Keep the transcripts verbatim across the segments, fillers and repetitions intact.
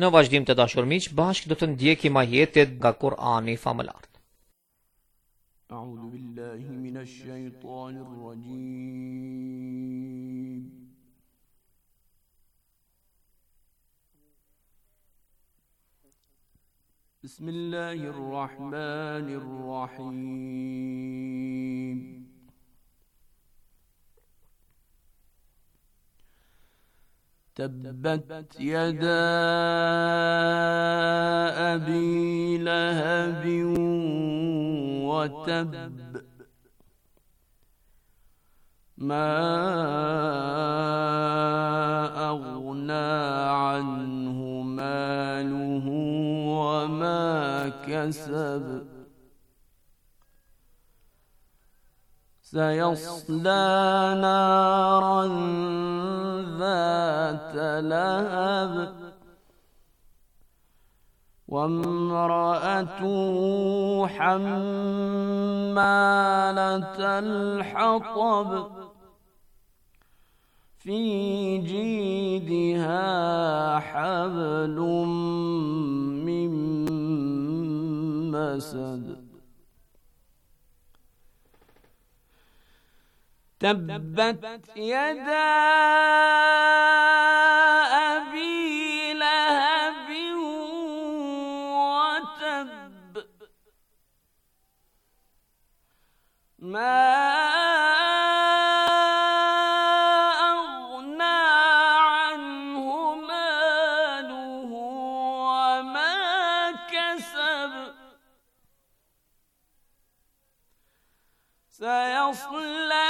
Në vazhdim të dashur miq, bashkë do të ndjekim ajetet nga Kur'ani famëlar. A'udhu billahi minash shaitanir rajim. Bismillahir rahmanir rahim. تبت يدا أبي لهب وتب ما أغنى عنه ماله وما كسب سيصلى نارا ذات لهب وامرأته حمالة الحطب في جيدها حبل من مسد تبت يدا أبي لهب وتب ما أغنى عنه ماله وما كسب سيصلى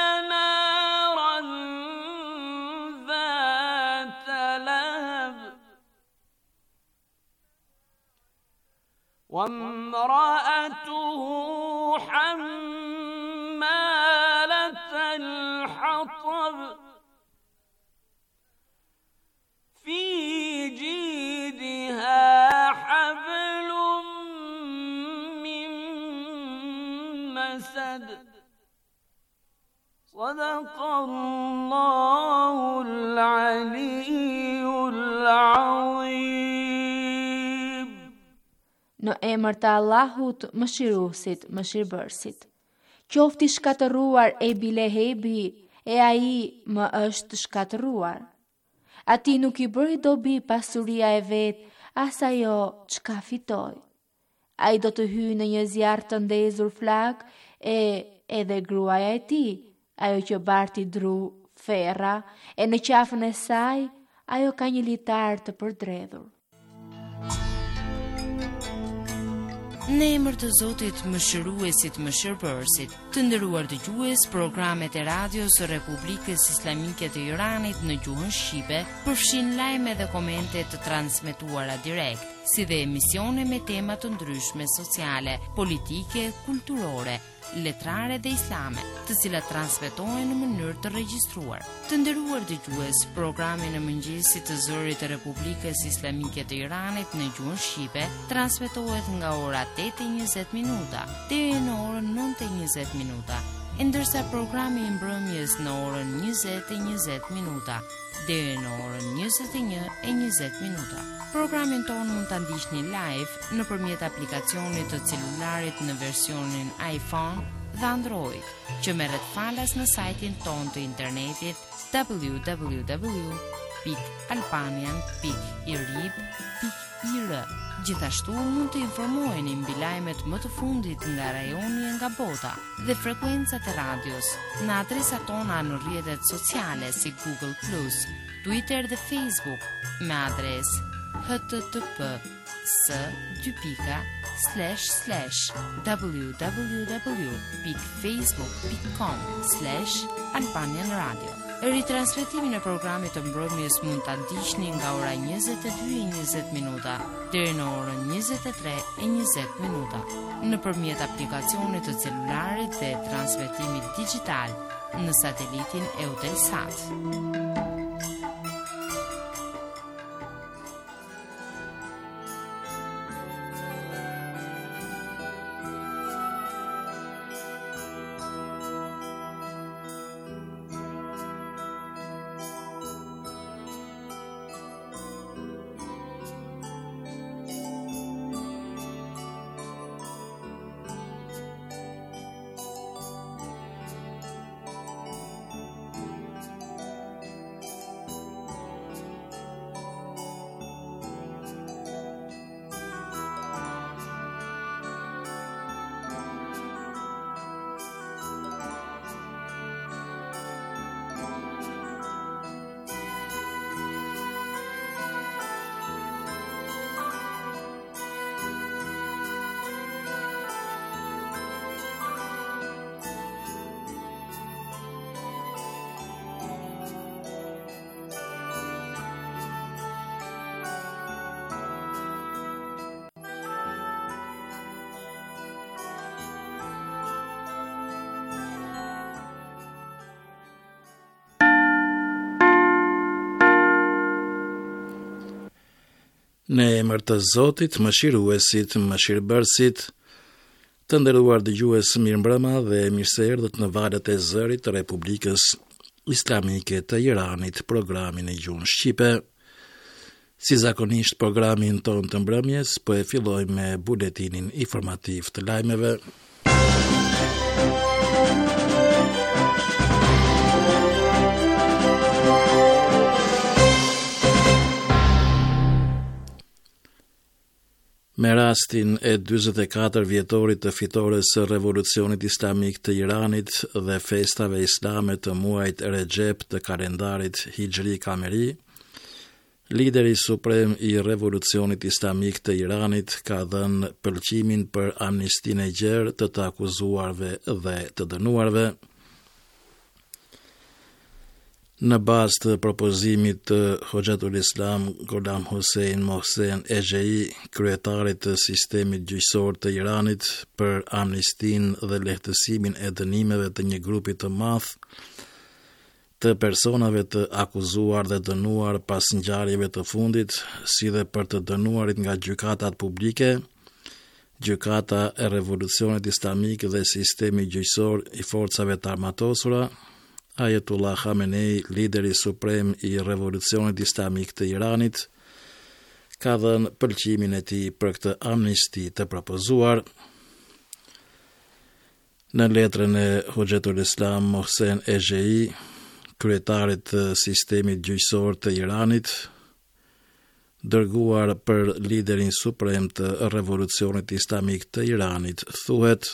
وامرأته حمالة الحطب في جيدها حبل من مسد صدق الله العلي العظيم. Në emër të Allahut, mëshiruesit, mëshirbërësit. Qofti shkatëruar Ebi Lehebi, e ai më është shkatëruar. Ati nuk i bëri dobi pasuria e vet, as ajo çka fitoi. Ai do të hyjë në një zjarr të ndezur flak, e edhe gruaja e tij, ajo që barti dru, ferra, e në qafën e saj, ajo ka një litar të përdredhur. Në emër të Zotit, mëshiruesit, mëshirbërësit, të nderuar dëgjues, programet e radios së Republikës Islamike të Iranit në gjuhën shqipe përfshin lajme dhe komente të transmetuara direkt, si dhe emisione me tema të ndryshme sociale, politike, kulturore, letrare dhe islame, të cilat transmetohen në mënyrë të regjistruar. Të nderuar dëgjues, programi në mëngjesit të zërit të Republikës Islamike të Iranit në gjuhën shqipe transmetohet nga ora tetë e njëzet minuta deri në orën nëntë e njëzet minuta, ndërsa programi i mbrëmjes në orën njëzet e njëzet minuta deri në orën njëzet e një e njëzet minuta. Programin tonë mund ta ndiqni live nëpërmjet aplikacionit të celularit në versionin iPhone dhe Android, që merret falas në sajtin tonë të internetit w w w pikë albanian pikë irib pikë ir. Gjithashtu mund të informoheni mbi lajmet më të fundit nga rajoni e nga bota dhe frekuencat e radios në adresat tona në rrjetet sociale si Google Plus, Twitter dhe Facebook me adresë h t t p s dy pika slash slash w w w pikë facebook pikë com slash albanian radio. Ritransmetimin e programit të mbrëmjes mund ta ndiqni nga ora njëzet e dy e njëzet minuta deri në orën njëzet e tre e njëzet minuta nëpërmjet aplikacionit të celularit dhe transmetimit digjital në satelitin Eutelsat. Në emër të Zotit, mëshiruesit, mëshirbërësit, të nderuar dëgjues, mirëmbrëma dhe mirëseerdhët në valët e zërit të Republikës Islamike të Iranit, programin e gjuhën shqipe. Si zakonisht, programin ton të mbrëmjes po e filloj me buletinin informativ të lajmeve. Me rastin e dyzet e katër vjetorit të fitores së Revolucionit Islamik të Iranit dhe festave islame të muajit Rexhep të kalendarit Hijri Kameri, lideri suprem i Revolucionit Islamik të Iranit ka dhënë pëlqimin për amnistinë e gjerë të të akuzuarve dhe të dënuarve. Në bazë të propozimit të Hoxhatul Islam Gholam Hossein Mohsen Ejei, kryetarit të sistemit gjyqësor të Iranit, për amnistinë dhe lehtësimin e dënimeve të një grupi të madh të personave të akuzuar dhe dënuar pas ngjarjeve të fundit, si dhe për të dënuarit nga gjykatat publike, gjykata e Revolucionit Islamik dhe sistemi gjyqësor i forcave të armatosura. Ayatollah Khamenei, lideri suprem i Revolucionit Islamik të Iranit, ka dhënë pëlqimin e tij për këtë amnisti të propozuar. Në letrën e Hoxhatul Islam Mohsen Ejei, kryetarit të sistemit gjyqësor të Iranit, dërguar për liderin suprem të Revolucionit Islamik të Iranit, thuhet: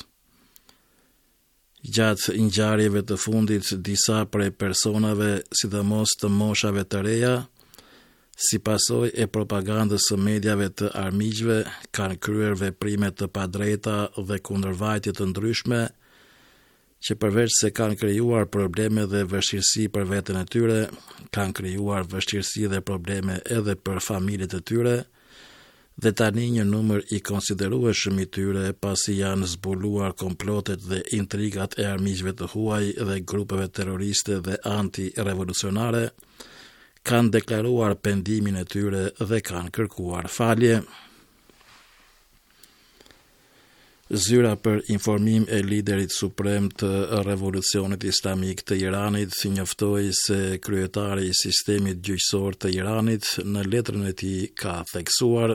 gjatë ngjarjeve të fundit, disa prej personave, sidomos të moshave të reja, si pasojë e propagandës së mediave të armiqve, kanë kryer veprime të padrejta dhe kundërvajtje të ndryshme, që përveç se kanë krijuar probleme dhe vështirësi për veten e tyre, kanë krijuar vështirësi dhe probleme edhe për familjet e tyre, dhe tani një numër i konsiderueshëm i tyre, pasi janë zbuluar komplotet dhe intrigat e armiqve të huaj dhe grupeve terroriste dhe anti-revolucionare, kanë deklaruar pendimin e tyre dhe kanë kërkuar falje. Zyra për informim e liderit suprem të Revolucionit Islamik të Iranit njoftoi se kryetari i sistemit gjyqësor të Iranit në letrën e tij ka theksuar: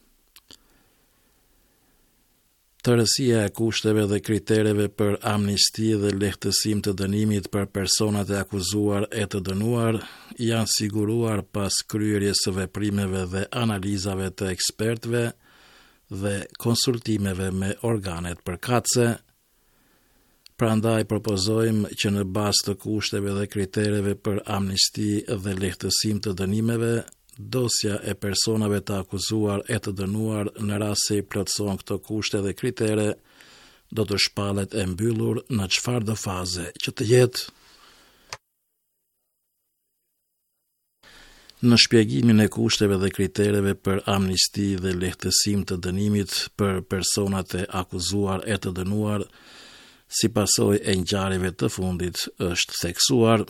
tërësia e kushteve dhe kritereve për amnisti dhe lehtësim të dënimit për personat e akuzuar e të dënuar janë siguruar pas kryerjes së veprimeve dhe analizave të ekspertëve dhe konsultimeve me organet përkatëse. Prandaj propozojmë që në bazë të kushteve dhe kritereve për amnisti dhe lehtësim të dënimeve, dosja e personave të akuzuar e të dënuar në rast se i plotëson këto kushte dhe kritere, do të shpallet e mbyllur në çfarëdo faze që të jetë. Në shpjegimin e kushteve dhe kritereve për amnisti dhe lehtësim të dënimit për personat e akuzuar e të dënuar, si pasojë e ngjarjeve të fundit, është theksuar: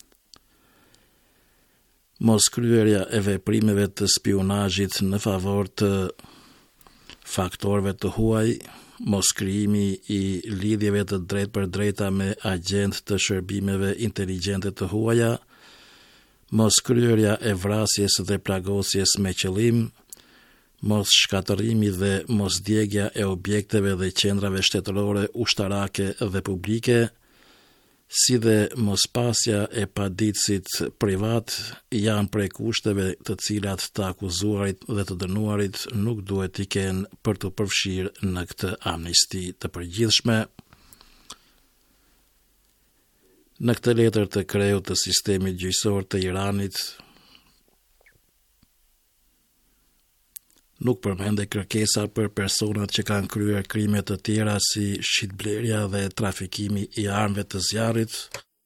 moskryerja e veprimeve të spionazhit në favor të faktorëve të huaj, moskrijimi i lidhjeve të drejtë për drejta me agent të shërbimeve inteligjente të huaja, moskryerja e vrasjes dhe plagosjes me qëllim, mos shkatërrimi dhe mosdjegja e objekteve dhe qendrave shtetërore, ushtarake dhe publike, si dhe mospasja e paditësit privat, janë prej kushteve të cilat të akuzuarit dhe të dënuarit nuk duhet t'i kenë për të përfshirë në këtë amnisti të përgjithshme. Në këtë letër të kreut të sistemit gjyqësor të Iranit, nuk përmende kërkesa për personat që kanë kryer krime të tjera si shitblerja dhe trafikimi i armëve të zjarrit,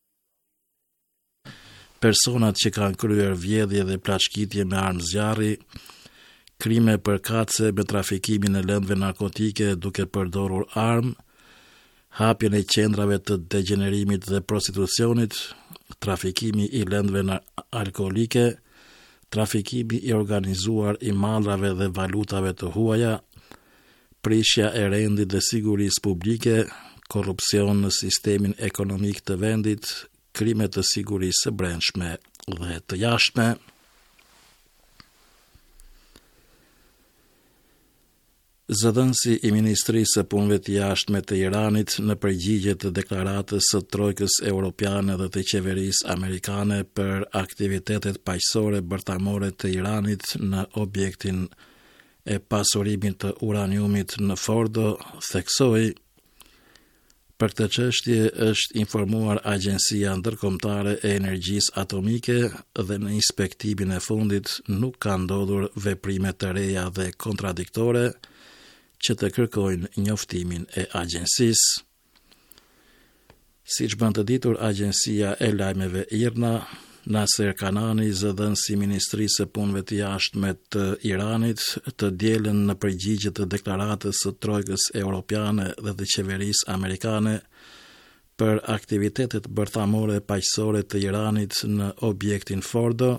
personat që kanë kryer vjedhje dhe plaçkitje me armë zjarri, krime përkatëse me trafikimin e lëndëve narkotike duke përdorur armë, hapjen e qendrave të degenerimit dhe prostitucionit, trafikimi i lëndëve alkoolike, trafikimi i organizuar i malrave dhe valutave të huaja, prishja e rendit dhe sigurisë publike, korrupsion në sistemin ekonomik të vendit, krime të sigurisë së brendshme dhe të jashtme. Zëdhënësi i Ministrisë së Punëve të Jashtme të Iranit në përgjigje të deklaratës së Trojkës Europiane dhe të qeverisë amerikane për aktivitetet paqësore bërtamore të Iranit në objektin e pasurimit të uraniumit në Fordo, theksoi: për këtë çështje është informuar Agjencia Ndërkombëtare e Energjisë Atomike dhe në inspektimin e fundit nuk ka ndodhur veprime të reja dhe kontradiktore që të kërkojnë njoftimin e agjensisë. Siç bën të ditur Agjencia e Lajmeve IRNA, Naser Kanani, zëdhënësi i Ministrisë së Punëve të Jashtme të Iranit, të dielën në përgjigje të deklaratës së Trojkës Europiane dhe të qeverisë amerikane për aktivitetet bërthamore paqësore të Iranit në objektin Fordo,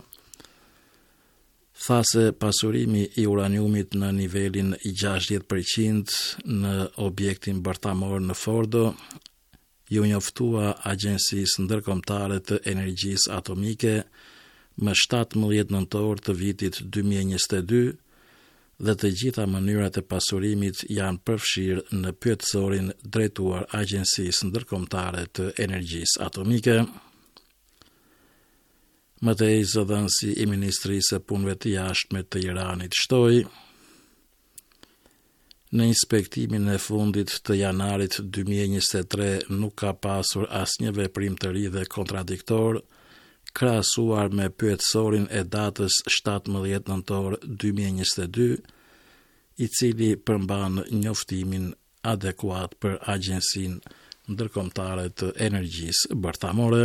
tha se pasurimi i uraniumit në nivelin gjashtëdhjetë përqind në objektin bërthamor në Fordo ju njoftua Agjensisë Ndërkombëtare të Energjisë Atomike më shtatëmbëdhjetë nëntor të vitit dy mijë e njëzet e dy dhe të gjitha mënyrat e pasurimit janë përfshirë në pyetësorin drejtuar Agjensisë Ndërkombëtare të Energjisë Atomike. Mëtej, zëdhënësi i Ministrisë së Punëve të Jashtme të Iranit shtoi: në inspektimin e fundit të janarit dy mijë e njëzet e tre nuk ka pasur asnjë veprim të ri dhe kontradiktor, krahasuar me pyetësorin e datës shtatëmbëdhjetë nëntor dy mijë e njëzet e dy, i cili përmban njoftimin adekuat për Agjensinë Ndërkombëtare të Energjisë Bërthamore.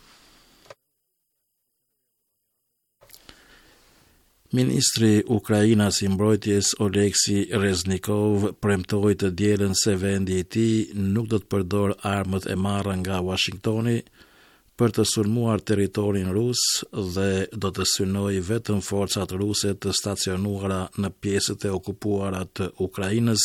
Ministri Ukrainas i Mbrojtjes Oleksi Reznikov premtoi të dielën se vendi i tij nuk do të përdor armët e marra nga Washingtoni për të sulmuar territorin rus dhe do të synojë vetëm forcat ruse të stacionuara në pjesët e okupuara të Ukrainës.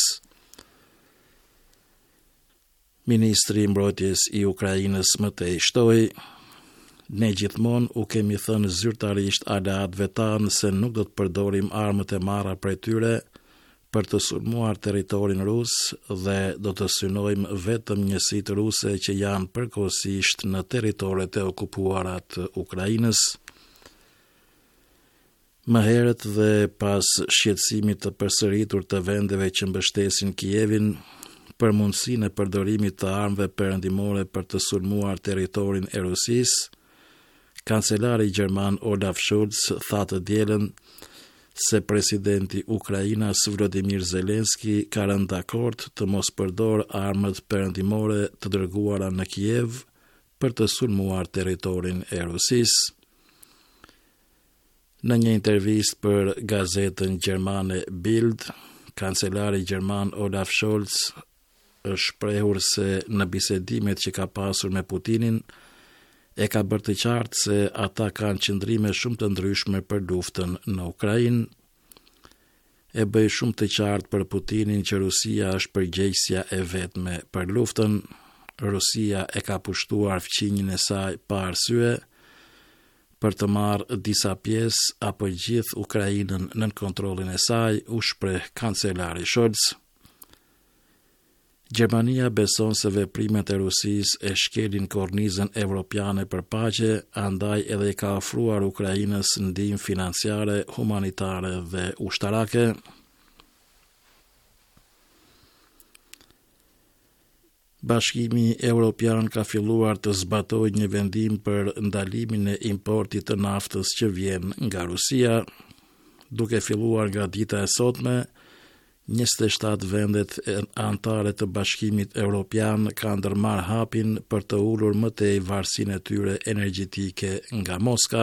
Ministri i Mbrojtjes i Ukrainës mëtej shtoi: ne gjithmonë u kemi thënë zyrtarisht aleatëve tanë se nuk do të përdorim armët e marra prej tyre për të sulmuar territorin rus dhe do të synojmë vetëm njësitë ruse që janë përkohësisht në territoret e okupuara të Ukrainës. Më herët dhe pas shqetësimit të përsëritur të vendeve që mbështesin Kievin për mundësinë e përdorimit të armëve perëndimore për të sulmuar territorin e Rusisë, kancelari gjerman Olaf Scholz tha të dielën se presidenti Ukrainas Volodymyr Zelensky ka rënë dakord të mos përdor armët perëndimore të dërguara në Kiev për të sulmuar territorin e Rusisë. Në një intervistë për gazetën gjermane Bild, kancelari gjerman Olaf Scholz është shprehur se në bisedimet që ka pasur me Putinin e ka bërë të qartë se ata kanë qëndrime shumë të ndryshme për luftën në Ukrainë. E bëj shumë të qartë për Putinin që Rusia është përgjegjësia e vetme për luftën. Rusia e ka pushtuar fqinjën e saj pa arsye për të marrë disa pjesë apo gjithë Ukrainën nën kontrollin e saj, u shpreh kancelari Scholz. Gjermania beson se veprimet e Rusisë e shkelin kornizën evropiane për paqe, andaj edhe ka ofruar Ukrainës ndihmë financiare, humanitare dhe ushtarake. Bashkimi Evropian ka filluar të zbatojë një vendim për ndalimin e importit të naftës që vjen nga Rusia, duke filluar nga dita e sotme. njëzet e shtatë vendet anëtare të Bashkimit Evropian kanë ndërmarrë hapin për të ulur më tej varësinë e tyre energjetike nga Moska.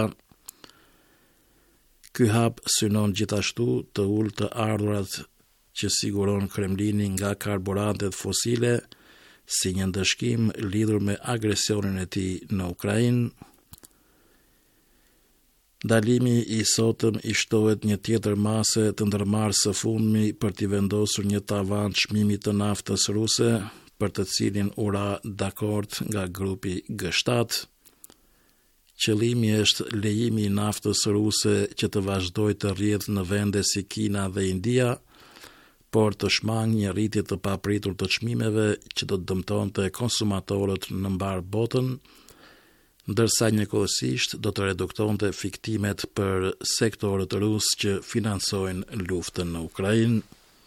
Ky hap synon gjithashtu të ulë të ardhurat që siguron Kremlini nga karburantet fosile, si një ndëshkim lidhur me agresionin e tij në Ukrainë. Dalimi i sotëm i shtohet një tjetër mase të ndërmarrë së fundmi për t'i vendosur një tavan çmimit të naftës ruse, për të cilin u ra dakord nga grupi G shtat. Qëllimi është lejimi i naftës ruse që të vazhdojë të rrjedhë në vende si Kina dhe India, por të shmangë një rritje të papritur të çmimeve që do të dëmtonte konsumatorët në mbar botën, ndërsa njëkohësisht do të reduktonte fiktimet për sektorët rus që financojnë luftën në Ukrainë.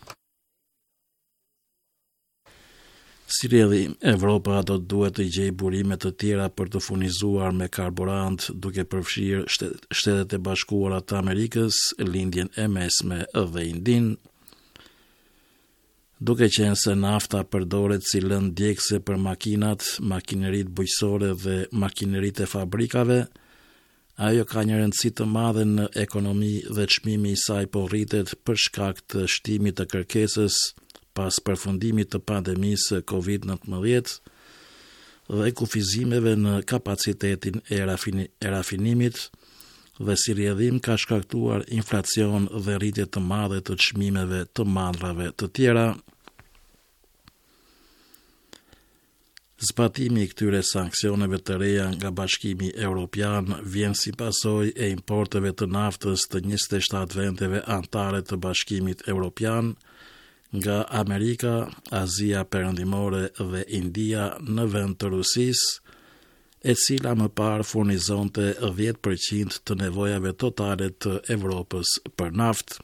Si rrjedhi, Evropa do të duhet të gjejë burime të tjera për të furnizuar me karburant, duke përfshirë Shtetet e Bashkuara të Amerikës, lindjen e mesme dhe Indinë. Duke qenë se nafta përdoret si lëndë djegëse për makinat, makineritë bujqësore dhe makineritë e fabrikave, ajo ka një rëndësi të madhe në ekonomi dhe çmimi i saj po rritet për shkak të shtimit të kërkesës pas përfundimit të pandemisë covid nëntëmbëdhjetë dhe kufizimeve në kapacitetin e, rafini, e rafinimit, dhe si rrjedhim ka shkaktuar inflacion dhe rritje të madhe të çmimeve të mandrave të tjera. Zbatimi i këtyre sanksioneve të reja nga Bashkimi Evropian vjen si pasojë e importeve të naftës të njëzet e shtatë vendeve anëtare të Bashkimit Evropian nga Amerika, Azia Perëndimore dhe India në vend të Rusisë, e cila më parë furnizonte dhjetë përqind të nevojave totale të Evropës për naftë.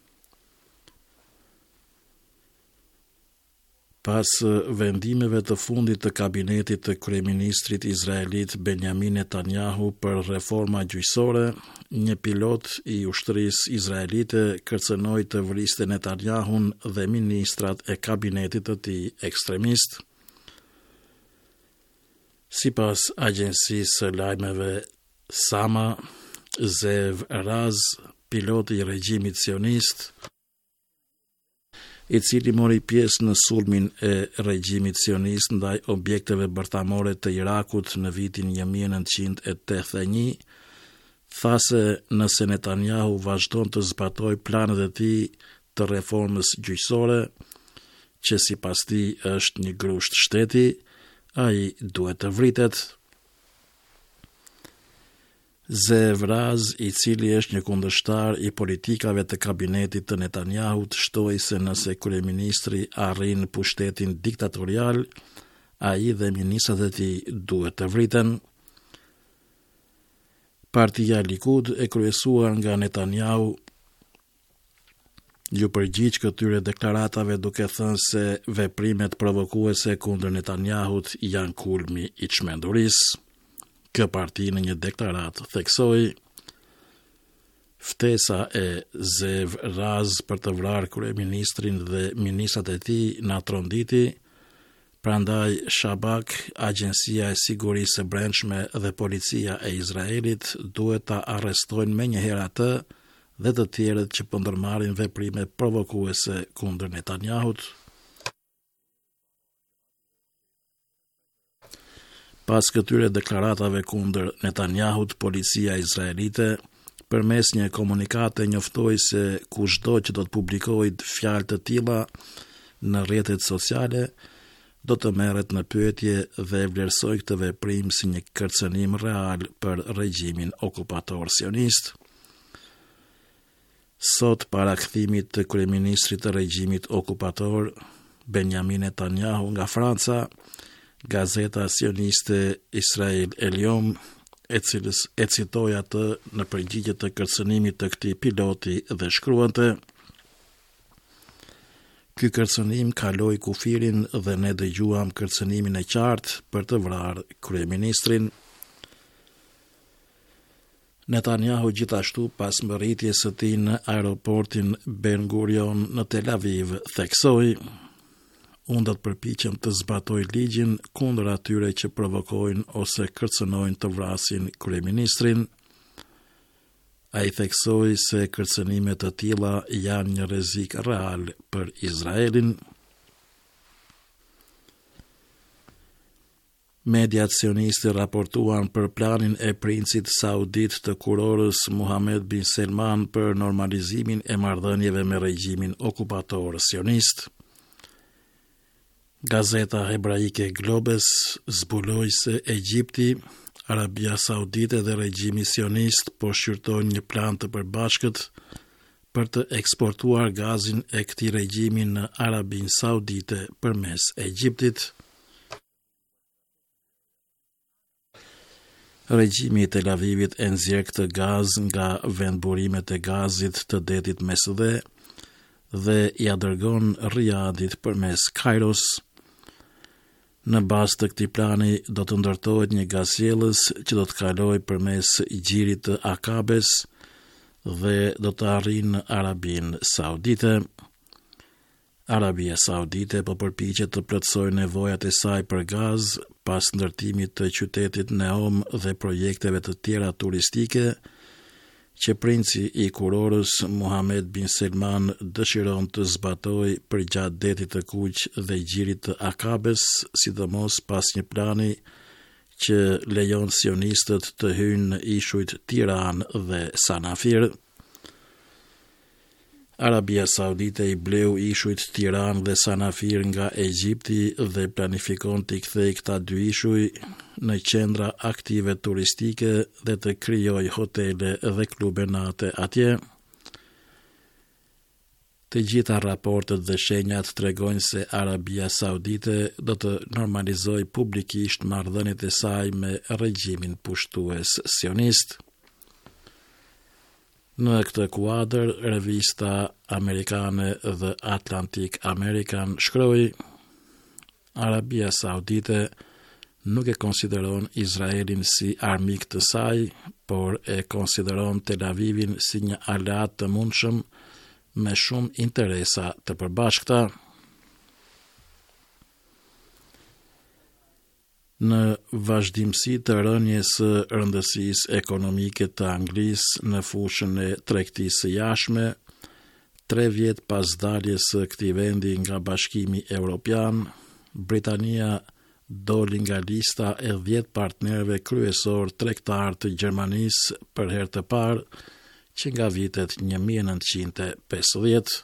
Pas vendimeve të fundit të kabinetit të kryeministrit izraelit Benjamin Netanyahu për reforma gjyqësore, një pilot i ushtrisë izraelite kërcënoi të vriste Netanyahun dhe ministrat e kabinetit të tij ekstremist. Sipas agjencisë së lajmeve Sama, Zev Raz, piloti i regjimit sionist, i cili mori pjesë në sulmin e regjimit sionist ndaj objekteve bërtamore të Irakut në vitin një mijë e nëntëqind e tetëdhjetë e një, tha se nëse Netanyahu vazhdon të zbatoj planet e tij të reformës gjyqësore, që sipas tij është një grusht shteti, ai duhet të vritet. Zev Raz, i cili është një kundërshtar i politikave të kabinetit të Netanyahut, shtoi se nëse kryeministri arrin pushtetin diktatorial, ai dhe ministrat e tij duhet të vriten. Partia Likud, e kryesuar nga Netanyahu, ju përgjigj këtyre deklaratave duke thënë se veprimet provokuese kundër Netanyahut janë kulmi i çmendurisë. Kjo parti në një deklaratë theksoi: ftesa e Zev Raz për të vrarë kryeministrin dhe ministrat e tij na tronditi, prandaj Shabak, Agjencia e Sigurisë së Brendshme dhe Policia e Izraelit duhet ta arrestojnë menjëherë atë dhe të tjerët që po ndërmarrin veprime provokuese kundër Netanyahut. Pas këtyre deklaratave kundër Netanyahut, policia izraelite përmes një komunikate njoftoi se kushdo që do të publikojë fjalë të tilla në rrjetet sociale do të merret në pyetje dhe vlerësoj këtë veprim si një kërcënim real për regjimin okupator sionist. Sot, para kthimit të kryeministrit të regjimit okupator Benjamin Netanyahu nga Franca, gazeta sioniste Israel Eliom, e cilës e citoi atë në përgjigje të kërcënimit të këtij piloti dhe shkruante: Ky kërcënim kaloi kufirin dhe ne dëgjuam kërcënimin e qartë për të vrarë kryeministrin. Netanyahu gjithashtu pas mbërritjes së tij në aeroportin Ben Gurion në Tel Aviv theksoi: Unë do të përpiqem të zbatoj ligjin kundër atyre që provokojnë ose kërcënojnë të vrasin kryeministrin. Ai theksoi se kërcënime të tilla janë një rrezik real për Izraelin. Media sioniste raportuan për planin e princit saudit të kurorës Muhammed bin Selman për normalizimin e marrëdhënieve me regjimin okupator sionist. Gazeta hebraike Globes zbuloi se Egjipti, Arabia Saudite dhe regjimi sionist po shqyrtojnë një plan të përbashkët për të eksportuar gazin e këtij regjimi në Arabin Saudite përmes Egjiptit. Regjimi i Tel Avivit e nxjerr këtë gaz nga vendburimet e gazit të detit Mesdhe dhe ja dërgon Riyadit përmes Kairos. Në bazë të këtij plani do të ndërtohet një gazjellës që do të kalojë përmes gjirit të Akabes dhe do të arrijë në Arabin Saudite. Arabia Saudite po përpiqet të plotësojë nevojat e saj për gaz pas ndërtimit të qytetit Neom dhe projekteve të tjera turistike që princi i kurorës Muhammed bin Selman dëshiron të zbatojë përgjatë detit të Kuq dhe gjirit të Akabes, sidomos pas një plani që lejon sionistët të hyjnë në ishujt Tiran dhe Sanafir. Arabia Saudite i bleu ishujt Tiran dhe Sanafir nga Egjipti dhe planifikon të i kthejë këta dy ishuj në qendra aktive turistike dhe të krijojë hotele dhe klube nate atje. Të gjitha raportet dhe shenjat tregojnë se Arabia Saudite do të normalizojë publikisht marrëdhëniet e saj me regjimin pushtues sionist. Në këtë kuadër, revista amerikane The Atlantic American shkroi: Arabia Saudite nuk e konsideron Izraelin si armik të saj, por e konsideron Tel Avivin si një aleat të mundshëm me shumë interesa të përbashkëta. Në vazhdimsi të rënjes së rëndësisë ekonomike të Anglisë në fushën e tregtisë së jashtme, tre vjet pas daljes së këtij vendi nga Bashkimi Evropian, Britania doli nga lista e dhjetë partnerëve kryesor tregtar të Gjermanisë për herë të parë që nga vitet një mijë e nëntëqind e pesëdhjetë.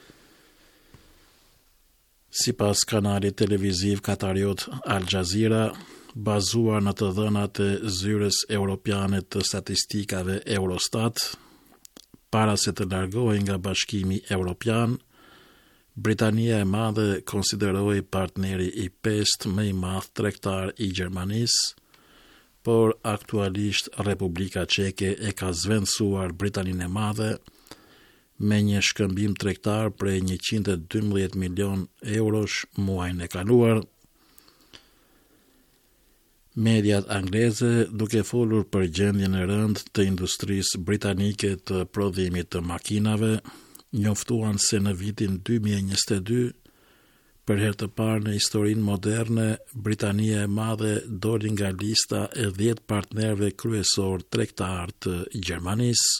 Sipas kanalit televiziv katariot Al Jazeera, bazuar në të dhënat e zyres europiane të statistikave Eurostat, para se të largohej nga Bashkimi Evropian, Britania e Madhe konsiderohej partneri i pestë më i madh tregtar i Gjermanisë, por aktualisht Republika Çeke e ka zvendësuar Britaninë e Madhe me një shkëmbim tregtar prej njëqind e dymbëdhjetë milion eurosh muajin e kaluar. Mediat angleze, duke folur për gjendjen e rëndë të industrisë britanike të prodhimit të makinave, njoftuan se në vitin dy mijë e njëzet e dy, për herë të parë në historinë moderne, Britania e Madhe doli nga lista e dhjetë partnerëve kryesor tregtar të Gjermanisë.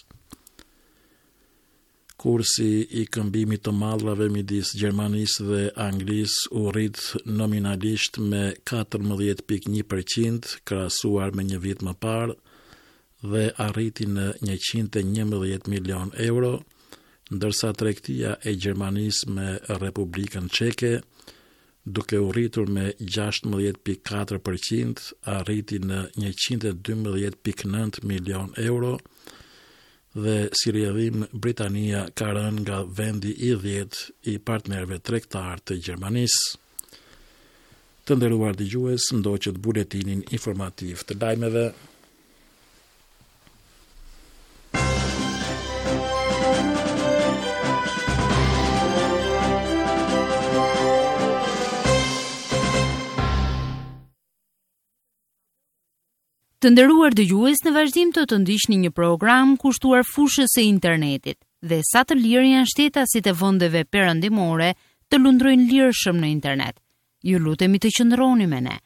Kursi i këmbimit të mallrave midis Gjermanisë dhe Anglisë u rrit nominalisht me katërmbëdhjetë pikë një përqind krahasuar me një vit më parë dhe arriti në njëqind e njëmbëdhjetë milion euro, ndërsa tregtia e Gjermanisë me Republikën Çeke, duke u rritur me gjashtëmbëdhjetë pikë katër përqind, arriti në njëqind e dymbëdhjetë pikë nëntë milion euro, dhe si rrjedhim Britania ka rënë nga vendi i dhjetë i partnerëve tregtar të Gjermanisë. Të nderuar dëgjues, ndoqët buletinin informativ të lajmeve. Të nderuar dëgjues, në vazhdim të të ndiqni një program kushtuar fushës së internetit dhe sa të lirë janë shtetasit e vendeve perëndimore të lundrojnë lirshëm në internet. Ju lutemi të qëndroni me ne.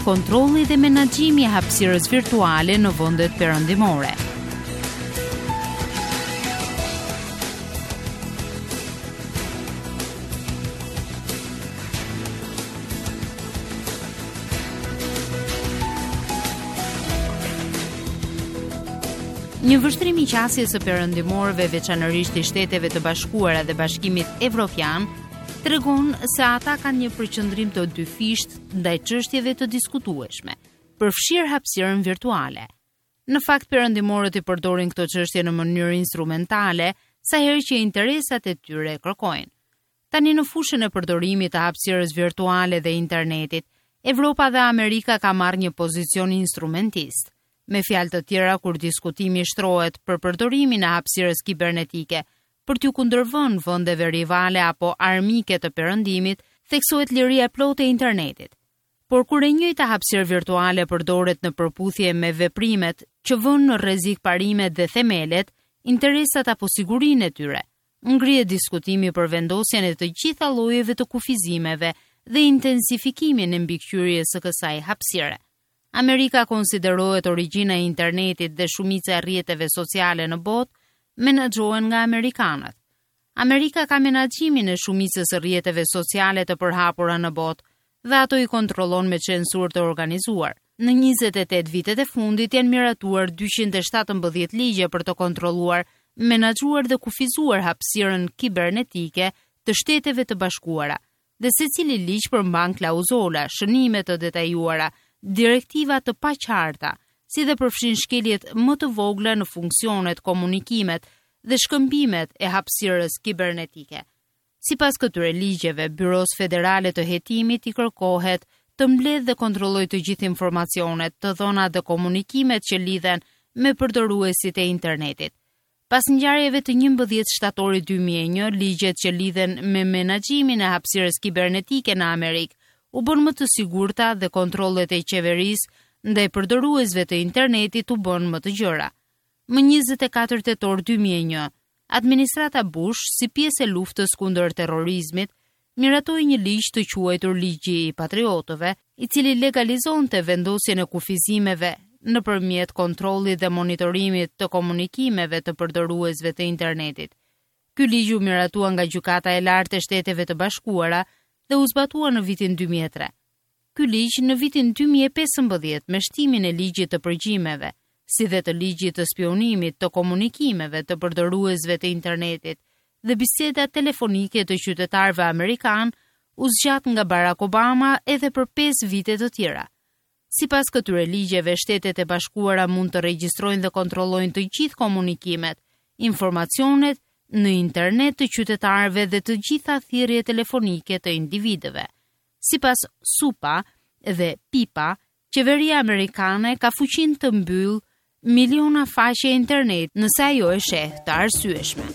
kontrolli dhe menaxhimi i hapësirës virtuale në vendet perëndimore. Një vështrim i qasjes së perëndimorëve, veçanërisht i Shteteve të Bashkuara dhe Bashkimit Evropian, tregon se ata kanë një përqendrim të dyfisht ndaj çështjeve të diskutueshme, përfshirë hapësirën virtuale. Në fakt, perëndimorët i përdorin këto çështje në mënyrë instrumentale, sa herë që interesat e tyre kërkojnë. Tani në fushën e përdorimit të hapësirës virtuale dhe internetit, Evropa dhe Amerika ka marrë një pozicion instrumentist. Me fjalë të tjera, kur diskutimi shtrohet për përdorimin e hapësirës kibernetike për t'u kundërvënë vendeve rivale apo armike të perëndimit, theksohet liria plotë e internetit. Por kur e njëjta hapësirë virtuale përdoret në përputhje me veprimet që vënë në rrezik parimet dhe themelet, interesat apo sigurinë e tyre, ngrihet diskutimi për vendosjen e të gjitha llojeve të kufizimeve dhe intensifikimin e mbikëqyrjes së kësaj hapësire. Amerika konsiderohet origjina e internetit dhe shumica e rrjeteve sociale në botë menaxhohen nga amerikanët. Amerika ka menaxhimin e shumicës së rrjeteve sociale të përhapura në botë dhe ato i kontrollon me censurë të organizuar. Në njëzet e tetë vitet e fundit janë miratuar dyqind e shtatëmbëdhjetë ligje për të kontrolluar, menaxhuar dhe kufizuar hapësirën kibernetike të Shteteve të Bashkuara, dhe secili ligj përmban klauzola, shënime të detajuara, direktiva të paqarta, si dhe përfshin shkeljet më të vogla në funksionet, komunikimet dhe shkëmbimet e hapësirës kibernetike. Sipas këtyre ligjeve, Byros Federale të Hetimit i kërkohet të mbledhë dhe kontrollojë të gjithë informacionet, të dhënat dhe komunikimet që lidhen me përdoruesit e internetit. Pas ngjarjeve të njëmbëdhjetë shtatorit dy mijë e një, ligjet që lidhen me menaxhimin e hapësirës kibernetike në Amerikë u bën më të sigurta dhe kontrollet e qeverisë ndaj përdoruesve të internetit u bën më të gjëra. Më njëzet e katër tetor dy mijë e një, administrata Bush, si pjesë e luftës kundër terrorizmit, miratoi një ligj të quajtur Ligji i Patriotëve, i cili legalizonte vendosjen e kufizimeve nëpërmjet kontrollit dhe monitorimit të komunikimeve të përdoruesve të internetit. Ky ligj u miratua nga Gjykata e Lartë e Shteteve të Bashkuara dhe u zbatua në vitin dy mijë e tre. Ky ligj në vitin dy mijë e pesëmbëdhjetë me shtimin e ligjit të përgjimeve, si dhe të ligjit të spionimit të komunikimeve të përdoruesve të internetit dhe bisedat telefonike të qytetarëve amerikan, u zgjat nga Barack Obama edhe për pesë vite të tjera. Sipas këtyre ligjeve, Shtetet e Bashkuara mund të regjistrojnë dhe kontrollojnë të gjithë komunikimet, informacionet në internet të qytetarëve dhe të gjitha thirrjet telefonike të individëve. Sipas SUPA dhe PIPA, qeveria amerikane ka fuqinë të mbyllë miliona faqe internet nëse ajo e sheh të arsyeshme.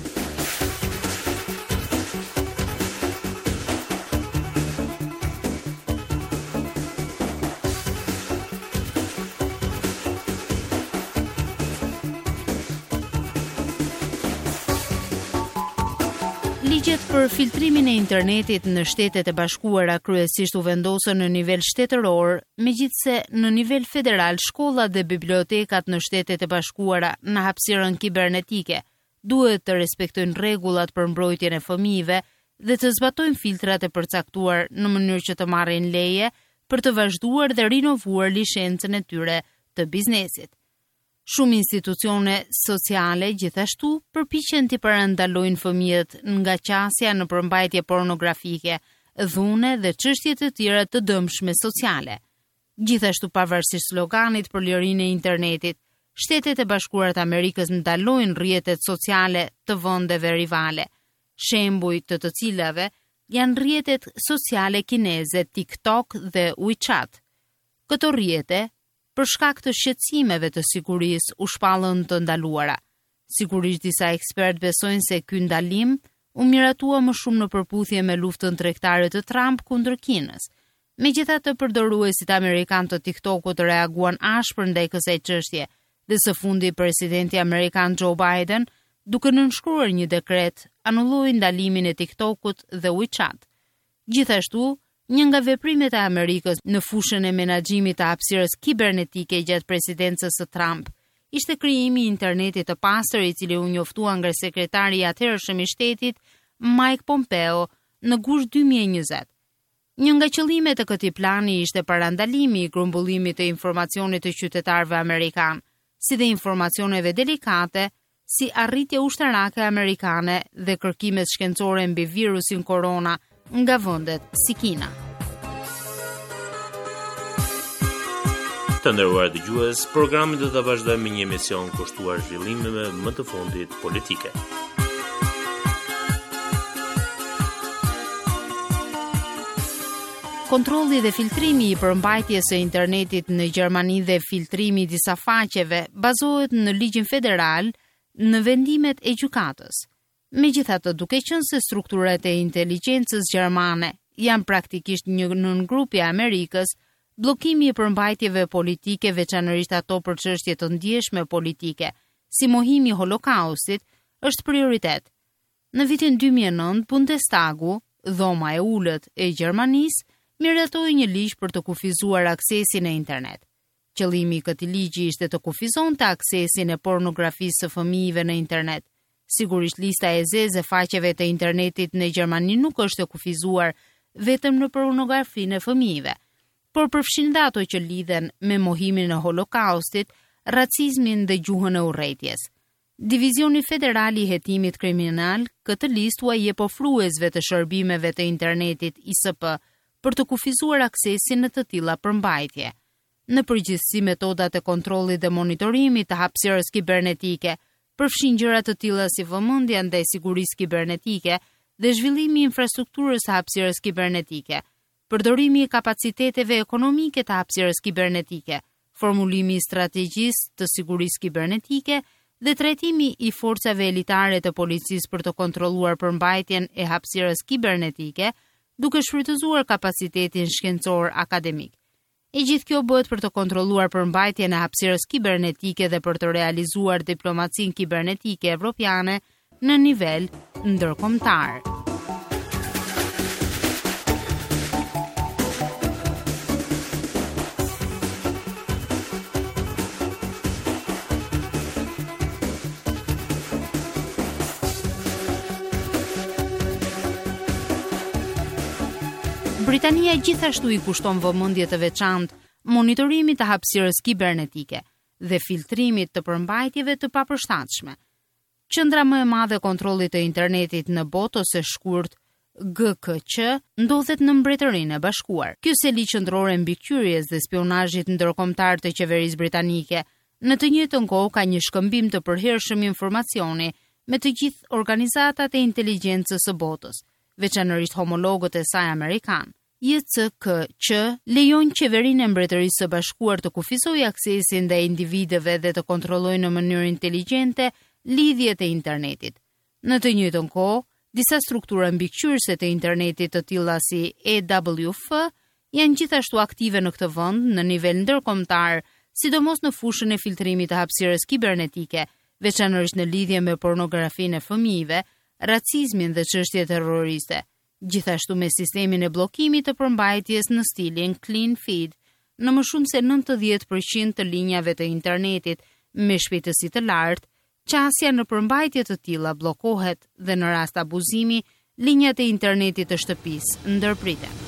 Ligjet për filtrimin e internetit në Shtetet e Bashkuara kryesisht u vendosën në nivel shtetëror, megjithse në nivel federal shkollat dhe bibliotekat në Shtetet e Bashkuara në hapësirën kibernetike duhet të respektojnë rregullat për mbrojtjen e fëmijëve dhe të zbatojnë filtrat e përcaktuar në mënyrë që të marrin leje për të vazhduar dhe rinovuar licencën e tyre të biznesit. Shumë institucione sociale gjithashtu përpiqen të parandalojnë fëmijët nga qasja në përmbajtje pornografike, dhune dhe çështje të tjera të dëmshme sociale. Gjithashtu, pavarësisht sloganit për lirinë e internetit, Shtetet e Bashkuara të Amerikës ndalojnë rrjetet sociale të vendeve rivale, shembuj të të cilave janë rrjetet sociale kineze TikTok dhe WeChat. Këto rrjete, për shkak të shqetësimeve të sigurisë, u shpallën të ndaluara. Sigurisht disa ekspertë besojnë se ky ndalim u miratua më shumë në përputhje me luftën tregtare të Trump kundër Kinës. Megjithatë, përdoruesit amerikan të TikTokut reaguan ashpër ndaj kësaj çështje, dhe së fundi presidenti amerikan Joe Biden, duke nënshkruar një dekret, anulloi ndalimin e TikTokut dhe WeChat. Gjithashtu, Një nga veprimet e Amerikës në fushën e menaxhimit të hapësirës kibernetike gjatë presidencës së Trump ishte krijimi i internetit të pastër, i cili u njoftua nga sekretari i atëhershëm i shtetit Mike Pompeo në gusht dy mijë e njëzet. Një nga qëllimet e këtij plani ishte parandalimi i grumbullimit të informacionit të qytetarëve amerikanë, si dhe informacioneve delikate, si arritje ushtarake amerikane dhe kërkimet shkencore mbi virusin korona nga vendet si Kina. Të nderuar dëgjues, programin do ta vazhdojmë me një emision kushtuar zhvillimeve më të fundit politike. Kontrolli dhe filtrimi i përmbajtjes së internetit në Gjermani dhe filtrimi i disa faqeve bazohet në ligjin federal në vendimet e gjykatës. Megjithatë, duke qenë se strukturat e inteligjencës gjermane janë praktikisht një nëngrupi e Amerikës, bllokimi i përmbajtjeve politike, veçanërisht ato për çështje të ndjeshme politike, si mohimi i Holokaustit, është prioritet. Në vitin dy mijë e nëntë, Bundestagu, dhoma e ulët e Gjermanisë, miratoi një ligj për të kufizuar aksesin e internet. Qëllimi i këtij ligji ishte të kufizonte aksesin e pornografisë së fëmijëve në internet. Sigurisht lista e zezë e faqeve të internetit në Gjermani nuk është e kufizuar vetëm në pornografinë e fëmijëve, por përfshin dhe ato që lidhen me mohimin e Holokaustit, racizmin dhe gjuhën e urrëties. Divizioni Federal i Hetimit Kriminal këtë listë u jep ofruesve të shërbimeve të internetit I S P për të kufizuar aksesin në të tilla përmbajtje. Në përgjithësi, metodat e kontrollit dhe monitorimit të hapësirës kibernetike përfshin gjëra të tilla si vëmendja ndaj sigurisë kibernetike dhe zhvillimi i infrastrukturës së hapësirës kibernetike, përdorimi i kapaciteteve ekonomike të hapësirës kibernetike, formulimi i strategjisë të sigurisë kibernetike dhe trajtimi i forcave elitare të policisë për të kontrolluar përmbajtjen e hapësirës kibernetike, duke shfrytëzuar kapacitetin shkencor akademik. E gjithë kjo bëhet për të kontrolluar përmbajtjen e hapësirës kibernetike dhe për të realizuar diplomacinë kibernetike evropiane në nivel ndërkombëtar. Britania gjithashtu I kushton vëmendje të veçantë monitorimit të hapësirës kibernetike dhe filtrimit të përmbajtjeve të papërshtatshme. Qendra më e madhe e kontrollit të internetit në botë ose shkurt G K Q ndodhet në Mbretërinë e Bashkuar. Ky seli qendrore mbikëqyrjes dhe spionazhit ndërkombëtar të qeverisë britanike në të njëjtën kohë ka një shkëmbim të përhershëm informacioni me të gjithë organizatat e inteligjencës së botës, veçanërisht homologët e saj amerikan. J C K Q lejon qeverinë e Mbretërisë së Bashkuar të kufizojë aksesin ndaj individëve dhe të kontrollojë në mënyrë inteligjente lidhjet e internetit. Në të njëjtën kohë, disa struktura mbikëqyrëse të internetit të tilla si E W F janë gjithashtu aktive në këtë vend në nivel ndërkombëtar, sidomos në fushën e filtrimit të hapësirës kibernetike, veçanërisht në lidhje me pornografinë e fëmijëve, racizmin dhe çështjet terroriste. Gjithashtu me sistemin e bllokimit të përmbajtjes në stilin clean feed në më shumë se nëntëdhjetë përqind të linjave të internetit me shpejtësi të lartë, qasja në përmbajtje të tilla bllokohet dhe në rast abuzimi, linjat e internetit të shtëpisë ndërpriten.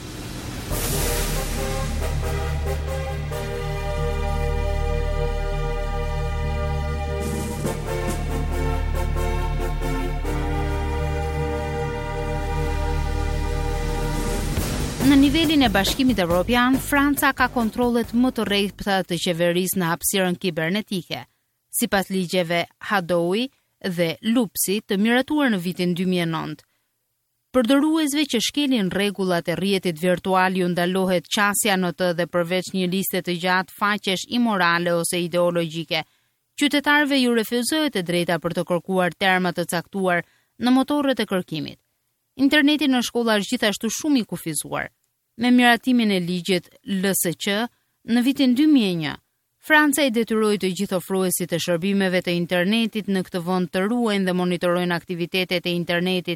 Në nivelin e Bashkimit Evropian, Franca ka kontrollet më të rrejta të qeverisë në hapësirën kibernetike, sipas ligjeve Hadoui dhe Lupsi të miratuar në vitin dy mijë e nëntë. Përdoruesve që shkelin rregullat e rrjetit virtual ju ndalohet qasja në të dhe përveç një liste të gjatë faqesh imorale ose ideologjike, qytetarëve ju refuzohet e drejta për të kërkuar terma të caktuar në motorët e kërkimit. Interneti në shkolla është gjithashtu shumë I kufizuar. Me miratimin e ligjit L S Q, në vitin dy mijë e një, Franca I detyroi të gjithë ofruesit të shërbimeve të internetit në këtë vend të ruajnë dhe monitorojnë aktivitetet e internetit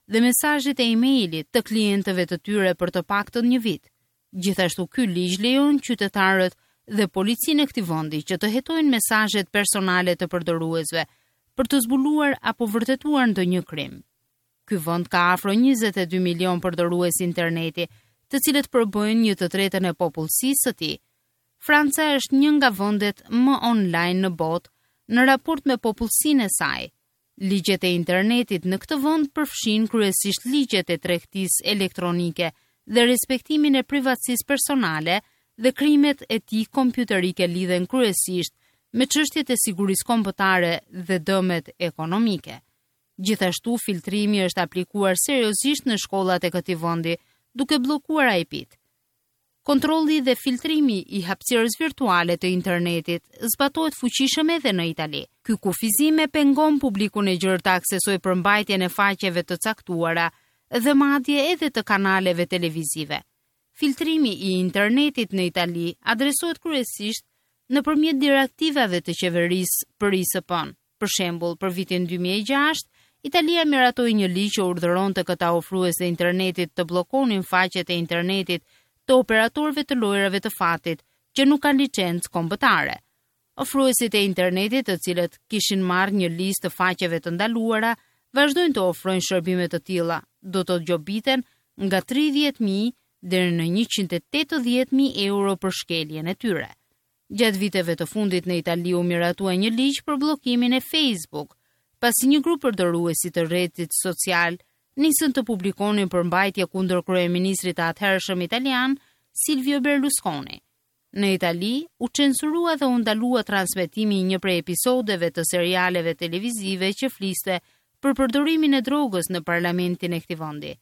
dhe mesazhet e emailit të klientëve të tyre për të paktën një vit. Gjithashtu ky ligj lejon qytetarët dhe policinë e këtij vendi që të hetojnë mesazhet personale të përdoruesve për të zbuluar apo vërtetuar ndonjë krim. Ky vend ka afro njëzet e dy milion përdorues interneti, të cilët përbëjnë një të tretën e popullsisë së tij. Franca është një nga vendet më online në botë në raport me popullsinë e saj. Ligjet e internetit në këtë vend përfshin kryesisht ligjet e tregtisë elektronike dhe respektimin e privatësisë personale dhe krimet e tij kompjuterike lidhen kryesisht me çështjet e sigurisë kombëtare dhe dëmet ekonomike. Gjithashtu, filtrimi është aplikuar seriozisht në shkollat e këtij vendi, duke bllokuar I P-t. Kontrolli dhe filtrimi I hapësirës virtuale të internetit zbatohet fuqishëm edhe në Itali. Ky kufizim e pengon publikun e gjerë të aksesojë përmbajtjen e faqeve të caktuara dhe madje edhe të kanaleve televizive. Filtrimi I internetit në Itali adresohet kryesisht nëpërmjet direktivave të qeverisë për I S P-n. Për shembull, për vitin dy mijë e gjashtë, Italia miratoi një ligj që urdhëronte këta ofrues të internetit të bllokonin faqet e internetit të operatorëve të lojrave të fatit që nuk kanë licencë kombëtare. Ofruesit e internetit, të cilët kishin marrë një listë të faqeve të ndaluara, vazhdojnë të ofrojnë shërbime të tilla, do të gjobiten nga tridhjetë mijë deri në njëqind e tetëdhjetë mijë euro për shkeljen e tyre. Gjatë viteve të fundit në Itali u miratua një ligj për bllokimin e Facebook, pasi një grup përdoruesi të rrjetit social nisën të publikonin përmbajtje kundër kryeministrit të atëhershëm italian Silvio Berlusconi. Në Itali u censurua dhe u ndalua transmetimi I një prej episodeve të serialeve televizive që fliste për përdorimin e drogës në parlamentin e këtij vendi.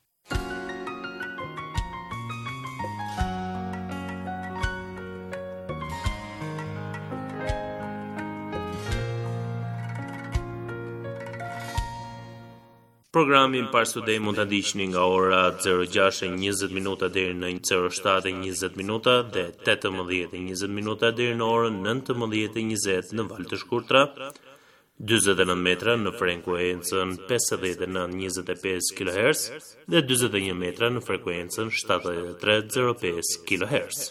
Programin Parë Studej mund ta ndiqni nga ora zero gjashtë e njëzet minuta deri në zero shtatë e njëzet minuta dhe tetëmbëdhjetë e njëzet minuta deri në orën nëntëmbëdhjetë e njëzet në valë të shkurtra, dyzet e nëntë metra në frekuencën pesëdhjetë e nëntë njëzet e pesë kilohertz dhe dyzet e një metra në frekuencën shtatëdhjetë e tre zero pesë kilohertz.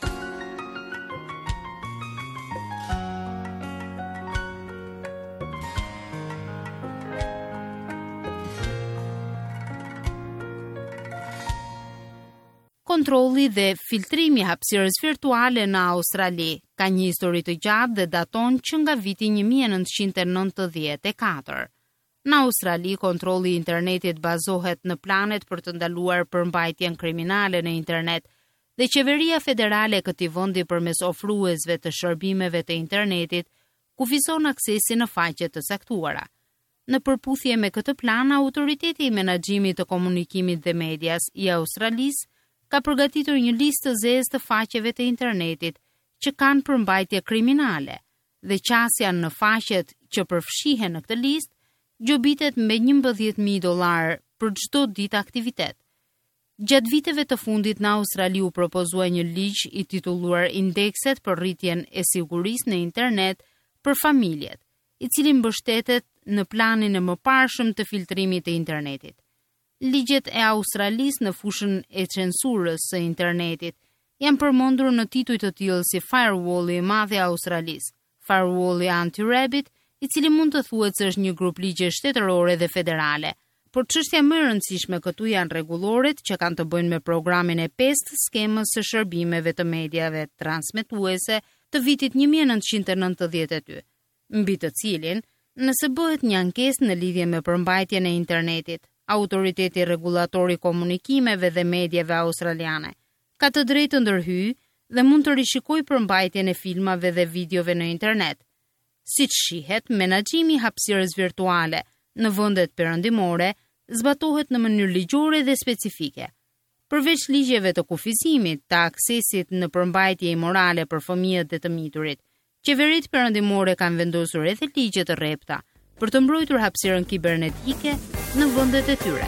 Kontrolli dhe filtrimi I hapësirës virtuale në Australi ka një histori të gjatë dhe daton që nga viti një mijë e nëntëqind e nëntëdhjetë e katër. Në Australi, kontrolli I internetit bazohet në planet për të ndaluar përmbajtjen kriminale në internet dhe qeveria federale e këtij vendi përmes ofruesve të shërbimeve të internetit kufizon aksesin në faqe të caktuara. Në përputhje me këtë plan, autoriteti I menaxhimit të komunikimit dhe medias I Australisë ka përgatitur një listë të zezë të faqeve të internetit që kanë përmbajtje kriminale dhe qasja në faqet që përfshihen në këtë listë gjobitet me njëmbëdhjetë mijë dollar për çdo ditë aktivitet. Gjatë viteve të fundit në Australi u propozua një ligj I titulluar Indekset për rritjen e sigurisë në internet për familjet, I cili mbështetet në planin e mëparshëm të filtrimit të internetit. Ligjet e Australisë në fushën e censurës së internetit janë përmendur në tituj të tillë si Firewall-i I madh I Australisë, Firewall-i Anti-Rabbit, I cili mund të thuhet se është një grup ligje shtetërore dhe federale. Por çështja më e rëndësishme këtu janë rregulloret që kanë të bëjnë me programin e pestë skemës së shërbimeve të mediave transmetuese të vitit një mijë e nëntëqind e nëntëdhjetë e dy, mbi të cilin, nëse bëhet një ankesë në lidhje me përmbajtjen e internetit, Autoriteti Rregullatori I Komunikimeve dhe Mediave Australiane ka të drejtë të ndërhyjë dhe mund të rishikojë përmbajtjen e filmave dhe videove në internet. Siç shihet, menaxhimi I hapësirës virtuale në vendet perëndimore zbatohet në mënyrë ligjore dhe specifike. Përveç ligjeve të kufizimit të aksesit në përmbajtje imorale për fëmijët dhe të miturit, qeveritë perëndimore kanë vendosur edhe ligje të rrepta për të mbrojtur hapësirën kibernetike në vendet e tyre.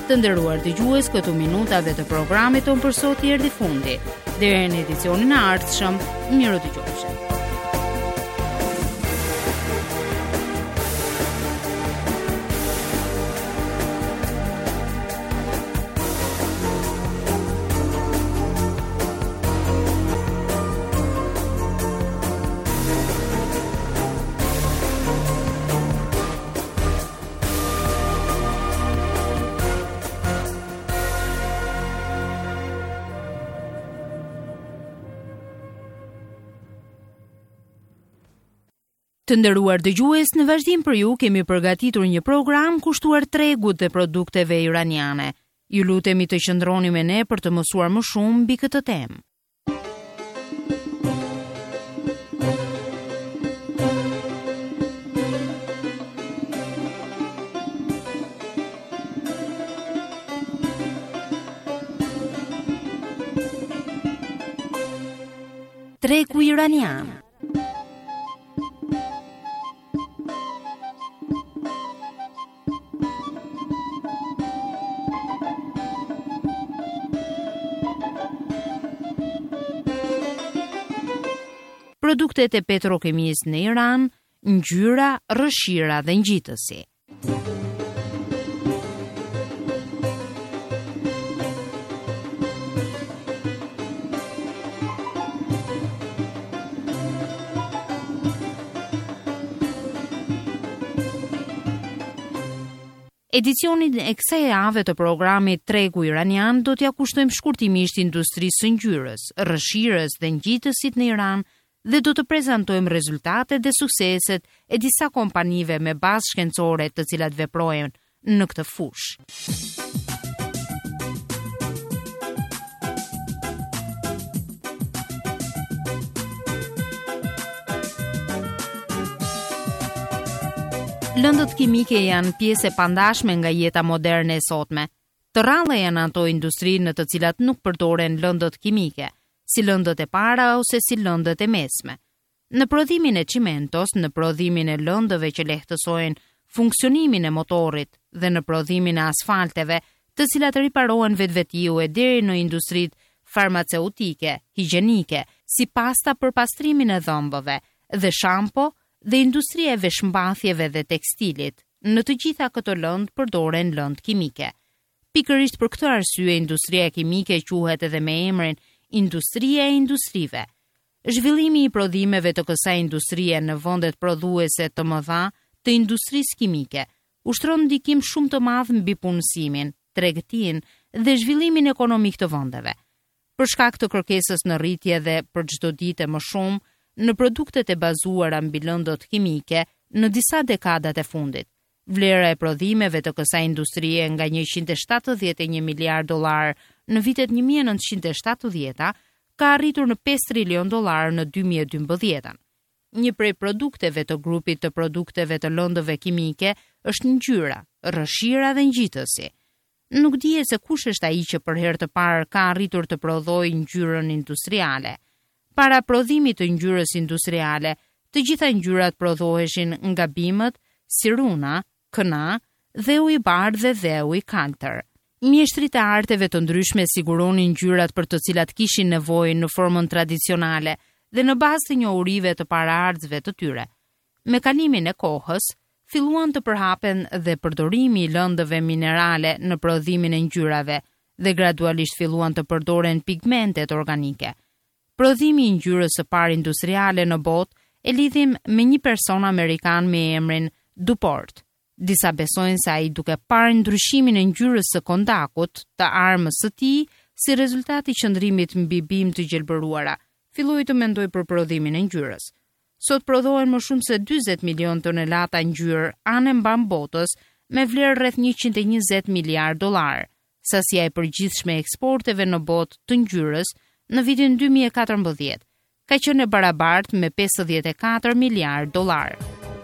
Të nderuar dëgjues, këto minutave të programit tonë për sot i erdhi fundi. Deri në edicionin e ardhshëm, miru dëgjofshi. Të nderuar dëgjues, në vazhdim për ju kemi përgatitur një program kushtuar tregut dhe produkteve iraniane. Ju lutemi të qëndroni me ne për të mësuar më shumë mbi këtë temë. Tregu iranian. Produktet e petrokemisë në Iran, ngjyra, rrëshira dhe ngjitësi. Edicionin e kësaj jave të programit Tregu iranian do t'ja kushtojmë shkurtimisht industrisë së ngjyrës, rrëshirës dhe ngjitësit në Iran, dhe do të prezantojmë rezultatet dhe sukseset e disa kompanive me bazë shkencore të cilat veprojnë në këtë fushë. Lëndët kimike janë pjesë e pandashme nga jeta moderne e sotme. Të rralla janë ato industri në të cilat nuk përdoren lëndët kimike, si lëndët e para ose si lëndët e mesme. Në prodhimin e çimentos, në prodhimin e lëndëve që lehtësojnë funksionimin e motorit dhe në prodhimin e asfalteve, të cilat riparohen vetvetiu e deri në industritë farmaceutike, higjienike, si pasta për pastrimin e dhëmbëve dhe shampo dhe industria e veshmbathjeve dhe tekstilit. Në të gjitha këto lëndë përdoren lëndë kimike. Pikërisht për këtë arsye industria kimike quhet edhe me emrin industria e industrive. Zhvillimi i prodhimeve të kësaj industrie në vendet prodhuese të mëdha të industrisë kimike ushtron ndikim shumë të madh mbi punësimin, tregtinë dhe zhvillimin ekonomik të vendeve. Për shkak të kërkesës në rritje dhe për çdo ditë më shumë në produktet e bazuara mbi lëndët kimike në disa dekadat e fundit, vlera e prodhimeve të kësaj industrie nga njëqind e shtatëdhjetë e një miliard dollar në vitet një mijë e nëntëqind e shtatëdhjetë ka arritur në pesë trilion dollar në dy mijë e dymbëdhjetë. Një prej produkteve të grupit të produkteve të lëndëve kimike është ngjyra, rrëshira dhe ngjitësi. Nuk dihet se kush është ai që për herë të parë ka arritur të prodhojë ngjyrën industriale. Para prodhimit të ngjyrës industriale, të gjitha ngjyrat prodhoheshin nga bimët si runa, këna, dheu i bardhë dhe dheu i kaltër. Mjeshtrit e arteve të ndryshme siguronin ngjyrat për të cilat kishin nevojë në formën tradicionale dhe në bazë të njohurive të paraardhësve të tyre. Me kalimin e kohës, filluan të përhapen dhe përdorimi i lëndëve minerale në prodhimin e ngjyrave dhe gradualisht filluan të përdoren pigmentet organike. Prodhimi i ngjyrës së parë industriale në botë e lidhim me një person amerikan me emrin DuPont. Disa besojnë se ai duke parë ndryshimin e ngjyrës së kondakut të armës së tij si rezultat i qëndrimit mbi bimë të gjelbëruara, filloi të mendoj për prodhimin e ngjyrës. Sot prodhohen më shumë se dyzet milion tonelata ngjyrë anë mban botës me vlerë rreth njëqind e njëzet miliard dollar. Sasia e përgjithshme e eksporteve në botë të ngjyrës në vitin dy mijë e katërmbëdhjetë ka qenë e barabartë me pesëdhjetë e katër miliard dollar.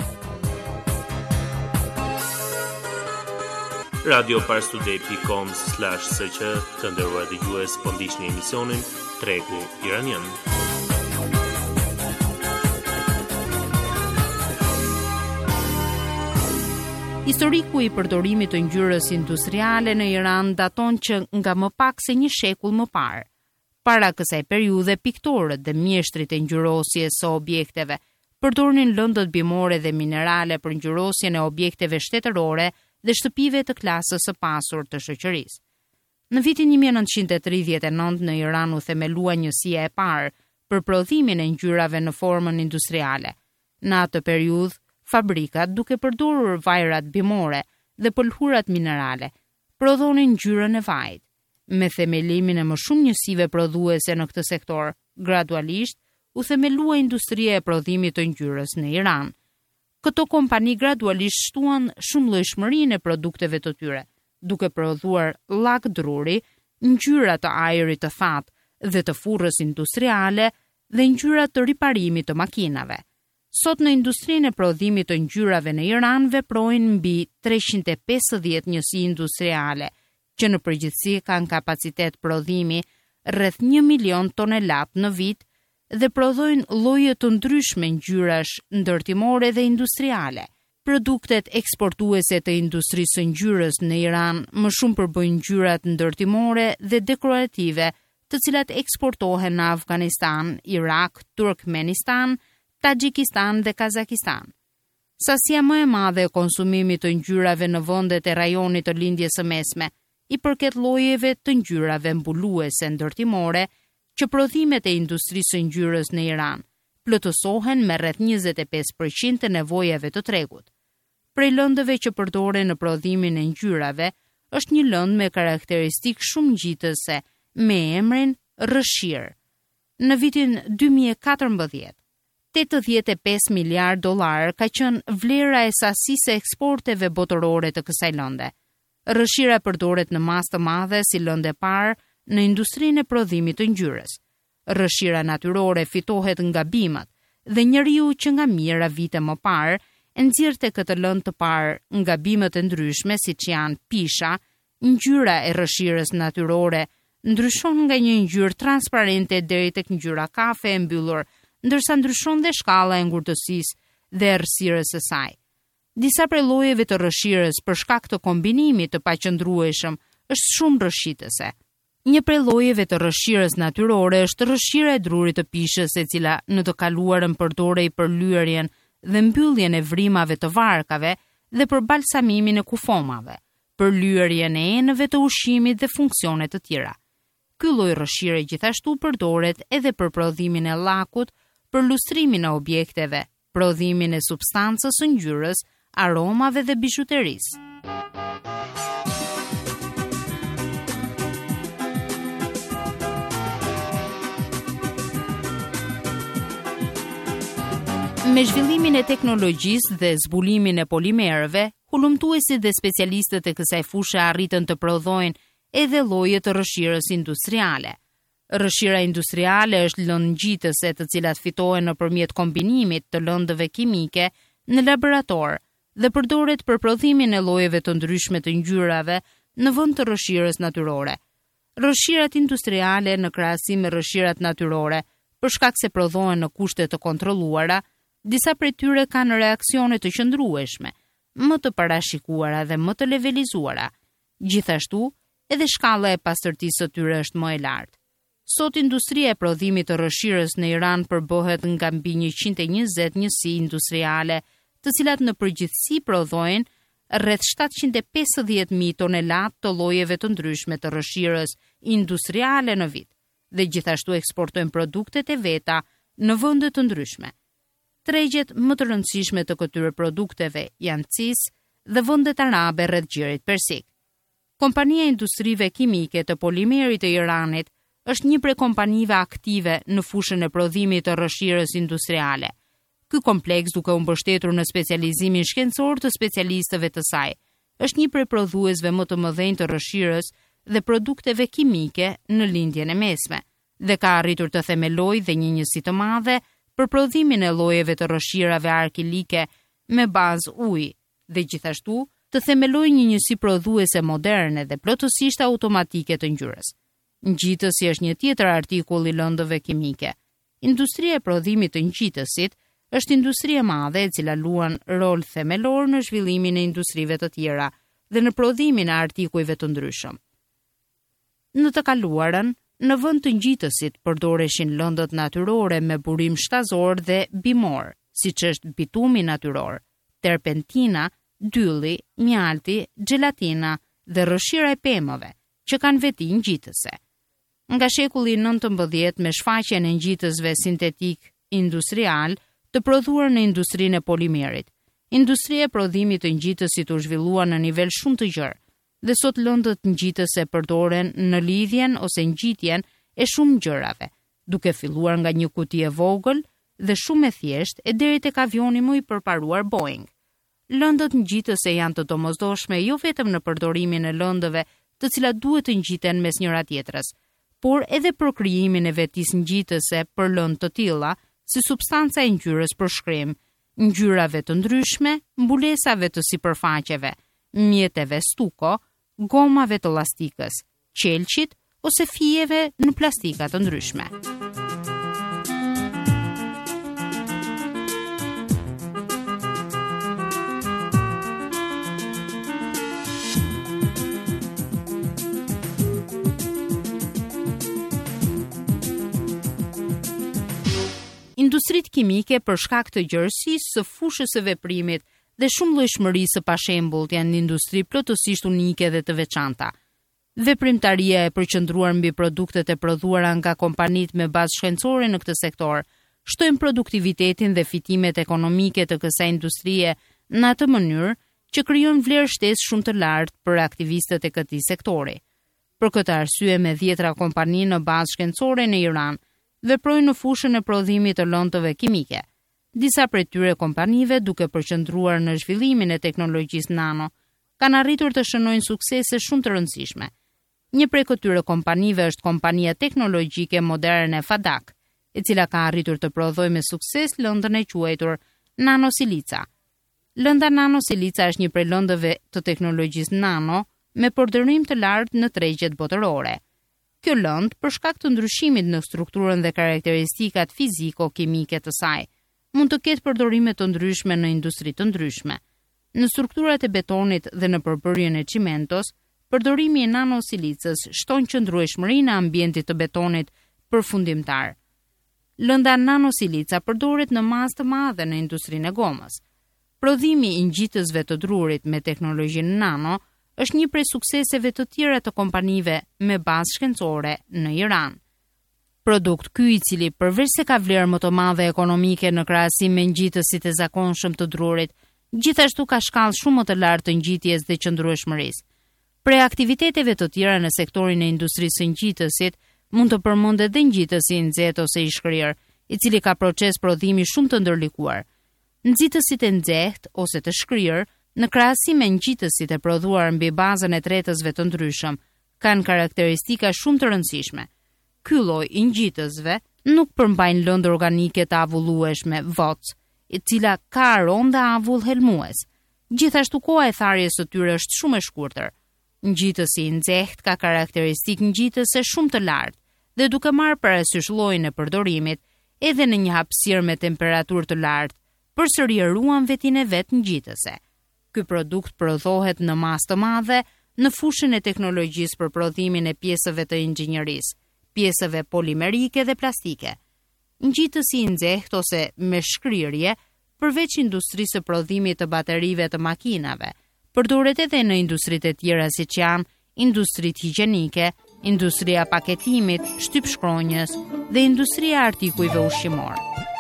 radio parstuday dot com slash s q të nderuar dëgjues, po ndiqni emisionin Tregu iranian. Historiku i përdorimit të ngjyrës industriale në Iran daton që nga më pak se një shekull më parë. Para kësaj periudhe, piktorët dhe mjeshtrit e ngjyrosjes së objekteve përdornin lëndët bimore dhe minerale për ngjyrosjen e objekteve shtetërore dhe shtëpive të klasës së pasur të shoqërisë. Në vitin një mijë e nëntëqind e tridhjetë e nëntë në Iran u themelua njësia e parë për prodhimin e ngjyrave në formën industriale. Në atë periudhë, fabrikat, duke përdorur vajrat bimore dhe pëlhurat minerale, prodhonin ngjyrën e vajit. Me themelimin e më shumë njësive prodhuese në këtë sektor, gradualisht u themelua industria e prodhimit të ngjyrës në Iran. Këto kompani gradualisht shtuan shumëllojshmërinë e produkteve të tyre, duke prodhuar llak druri, ngjyra të ajrit të thatë dhe të furrës industriale dhe ngjyra të riparimit të makinave. Sot në industrinë e prodhimit të ngjyrave në Iran veprojnë mbi treqind e pesëdhjetë njësi industriale, që në përgjithësi kanë kapacitet prodhimi rreth një milion tonelat në vit dhe prodhojnë lloje të ndryshme ngjyrash ndërtimore dhe industriale. Produktet eksportuese të industrisë së ngjyrës në Iran më shumë përbëjnë ngjyrat ndërtimore dhe dekorative, të cilat eksportohen në Afganistan, Irak, Turkmenistan, Tagjikistan dhe Kazakistan. Sasia më e madhe e konsumimit të ngjyrave në vendet e rajonit të lindjes së mesme i përket llojeve të ngjyrave mbuluese ndërtimore, që prodhimet e industrisë së ngjyrës në Iran plotësohen me rreth njëzet e pesë përqind të nevojave të tregut. Prej lëndëve që përdoren në prodhimin e ngjyrave, është një lëndë me karakteristikë shumë ngjitëse me emrin rrëshirë. Në vitin dy mijë e katërmbëdhjetë, tetëdhjetë e pesë miliard dollar ka qenë vlera e sasisë e eksporteve botërore të kësaj lënde. Rrëshira përdoret në masë të madhe si lëndë e parë në industrinë e prodhimit të ngjyrës. Rrëshira natyrore fitohet nga bimët dhe njeriu që nga mijëra vite më parë e nxjerrte këtë lëndë të parë nga bimët e ndryshme siç janë pisha. Ngjyra e rrëshirës natyrore ndryshon nga një ngjyrë transparente deri tek ngjyra kafe e mbyllur, ndërsa ndryshon dhe shkalla e ngurtësisë dhe errësirës së saj. Disa prej llojeve të rrëshirës për shkak të kombinimit të paqëndrueshëm është shumë rrëshitëse. Një prej llojeve të rrëshirës natyrore është rrëshira e drurit të pishës, e cila në të kaluarën përdorej për lyerjen dhe mbylljen e vrimave të varkave dhe për balsamimin e kufomave, për lyerjen e enëve të ushqimit dhe funksione të tjera. Ky lloj rrëshire gjithashtu përdoret edhe për prodhimin e llakut, për lustrimin e objekteve, prodhimin e substancës së ngjyrës, aromave dhe bijuterisë. Me zhvillimin e teknologjisë dhe zbulimin e polimerëve, hulumtuesit dhe specialistët e kësaj fushë arritën të prodhojnë edhe lloje të rrëshirës industriale. Rrëshira industriale është lëndë ngjitëse të cilat fitohen nëpërmjet kombinimit të lëndëve kimike në laborator dhe përdoret për prodhimin e llojeve të ndryshme të ngjyrave në vend të rrëshirës natyrore. Rrëshirat industriale në krahasim me rrëshirat natyrore, për shkak se prodhohen në kushte të kontrolluara, disa prej tyre kanë reaksione të qëndrueshme, më të parashikuara dhe më të levelizuara. Gjithashtu, edhe shkalla e pastërtisë së tyre është më e lartë. Sot industria e prodhimit të rrëshirës në Iran përbëhet nga mbi njëqind e njëzet njësi industriale, të cilat në përgjithësi prodhojnë rreth shtatëqind e pesëdhjetë mijë tonelat të llojeve të ndryshme të rrëshirës industriale në vit, dhe gjithashtu eksportojnë produktet e veta në vende të ndryshme. Tregjet më të rëndësishme të këtyre produkteve janë Cis dhe vendet arabe rreth Gjirit Persik. Kompania e Industrive Kimike të Polimerit të Iranit është një prej kompanive aktive në fushën e prodhimit të rrëshirës industriale. Ky kompleks, duke u mbështetur në specializimin shkencor të specialistëve të saj, është një prej prodhuesve më të mëdhenj të rrëshirës dhe produkteve kimike në lindjen e mesme, dhe ka arritur të themelojë dhe një njësi të madhe për prodhimin e llojeve të rrëshirave arkilike me bazë uji, dhe gjithashtu të themelojë një njësi prodhuese moderne dhe plotësisht automatike të ngjyrës. Ngjitësi është një tjetër artikull i lëndëve kimike. Industria e prodhimit të ngjitësit është industri e madhe e cila luan rol themelor në zhvillimin e industrive të tjera dhe në prodhimin e artikujve të ndryshëm. Në të kaluarën, në vend të ngjitësit përdoreshin lëndët natyrore me burim shtazor dhe bimor, siç është bitumi natyror, terpentina, dylli, mjalti, gelatina dhe rrëshira e pemëve, që kanë veti ngjitëse. Nga shekulli nëntëmbëdhjetë me shfaqjen e ngjitësve sintetik industrial të prodhuar në industrinë e polimerit, industria e prodhimit të ngjitësit u zhvillua në nivel shumë të gjerë, dhe sot lëndët ngjitëse përdoren në lidhjen ose ngjitjen e shumë gjërave, duke filluar nga një kuti e vogël dhe shumë e thjeshtë e deri tek avioni më i përparuar Boeing. Lëndët ngjitëse janë të domosdoshme jo vetëm në përdorimin e lëndëve, të cilat duhet të ngjiten mes njëra tjetrës, por edhe për krijimin e vetisë ngjitëse për lëndë të tilla, si substanca e ngjyrës për shkrim, ngjyrave të ndryshme, mbulesave të sipërfaqeve, mjeteve stuko, gomave të lastikës, qelqit ose fijeve në plastika të ndryshme. Industritë kimike për shkak të gjerësisë së fushës së veprimit dhe shumë llojshmërisë së pashembullt janë industri plotësisht unike dhe të veçanta. Veprimtaria e përqendruar mbi produktet e prodhuara nga kompanitë me bazë shkencore në këtë sektor shtojnë produktivitetin dhe fitimet ekonomike të kësaj industrie në atë mënyrë që krijon vlerë shtesë shumë të lartë për aktivistët e këtij sektori. Për këtë arsye, me dhjetra kompani në bazë shkencore në Iran veprojnë në fushën e prodhimit të lëndëve kimike. Disa prej tyre kompanive, duke përqendruar në zhvillimin e teknologjisë nano, kanë arritur të shënojnë suksese shumë të rëndësishme. Një prej këtyre kompanive është kompania teknologjike moderne Fadak, e cila ka arritur të prodhojë me sukses lëndën e quajtur nanosilica. Lënda nanosilica është një prej lëndëve të teknologjisë nano me përdorim të lartë në tregjet botërore. Kjo lëndë, për shkak të ndryshimit në strukturën dhe karakteristikat fiziko-kimike të saj, mund të ketë përdorime të ndryshme në industri të ndryshme. Në strukturat e betonit dhe në përbërjen e çimentos, përdorimi i nanosilicës shton qëndrueshmërinë e ambientit të betonit përfundimtar. Lënda nanosilica përdoret në masë të madhe në industrinë e gomës. Prodhimi i ngjitësve të drurit me teknologjinë nano është një prej sukseseve të tjera të kompanive me bazë shkencore në Iran. Produkt ky i cili përveç se ka vlerë më të madhe ekonomike në krahasim me ngjitësit e zakonshëm të drurit, gjithashtu ka shkallë shumë më të lartë të ngjitjes dhe qëndrueshmërisë. Prej aktiviteteve të tjera në sektorin e industrisë së ngjitësit, mund të përmendet edhe ngjitësi i nxehtë ose i shkrirë, i cili ka proces prodhimi shumë të ndërlikuar. Nxitësit e nxehtë ose të shkrirë, në krahasim me ngjitësit e prodhuar mbi bazën e tretësve të ndryshëm, kanë karakteristika shumë të rëndësishme. Ky lloj i ngjitësve nuk përmbajnë lëndë organike të avullueshme, V O C, e cila ka aromë dhe avull helmues. Gjithashtu koha e tharjes së tyre është shumë e shkurtër. Ngjitësi i nxehtë ka karakteristikë ngjitëse shumë të lartë dhe duke marrë parasysh llojin e përdorimit, edhe në një hapësirë me temperaturë të lartë, përsëri ruan vetinë e vet ngjitëse. Ky produkt prodhohet në masë të madhe në fushën e teknologjisë për prodhimin e pjesëve të inxhinierisë, pjesëve polimerike dhe plastike. Ngjitësi i nxehtë ose me shkrirje, përveç industrisë së prodhimit të baterive të makinave, përdoret edhe në industritë e tjera siç janë industritë higjienike, industria paketimit, shtypshkronjës dhe industria e artikujve ushqimor.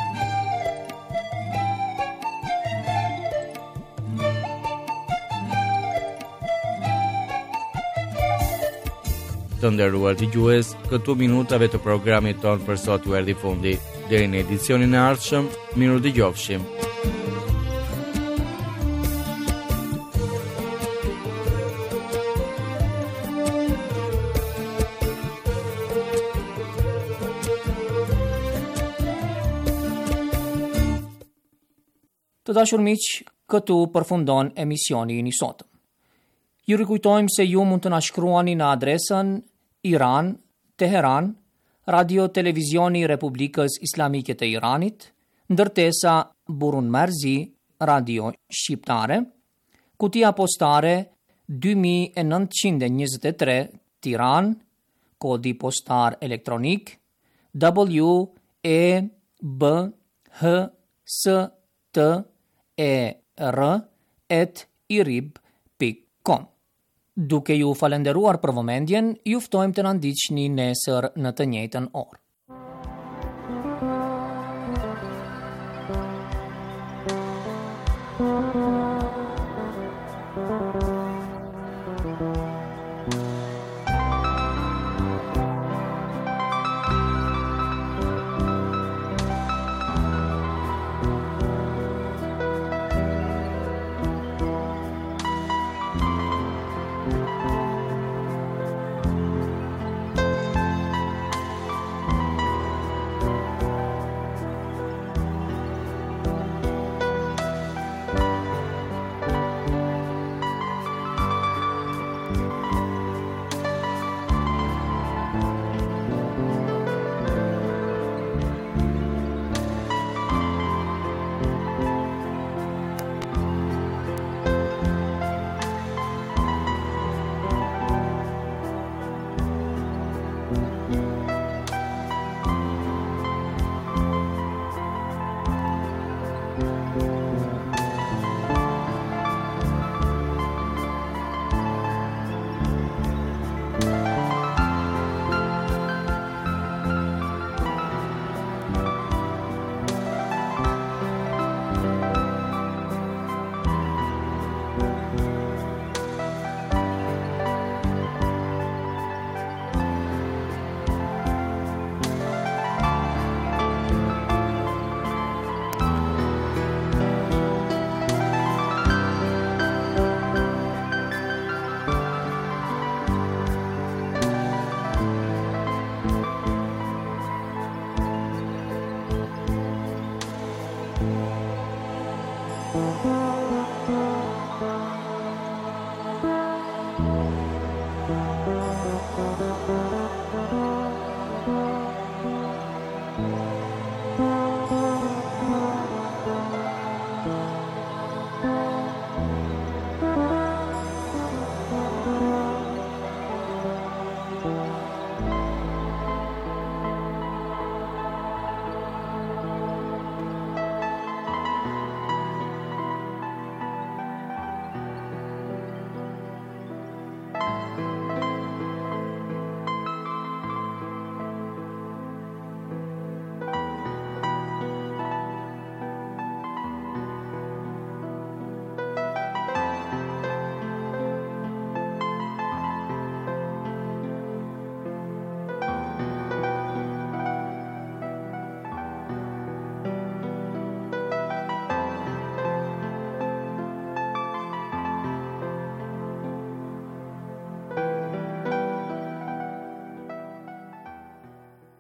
Të nderuar dëgjues, këtu minutave të programit ton për sot u erdhi fundi. Deri në edicionin e ardhshëm, miru dëgjofshim. Të dashur miq, këtu përfundon emisioni i sotëm. Ju rikujtojmë se ju mund të na shkruani në adresën Iran, Teheran, Radio Televizioni Republikës Islamike të Iranit, ndërtesa Burun Merzi, Radio Shqiptare, kutia postare dy mijë e nëntëqind e njëzet e tre, Tiranë, kodi postar elektronik W E B H S T E R at irib pikë com. Duke ju falenderuar për vëmendjen, ju ftojmë të na ndiqni nesër në të njëjtën orë.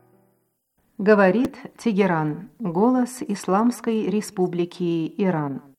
Говорит Тегеран, голос Исламской Республики Иран.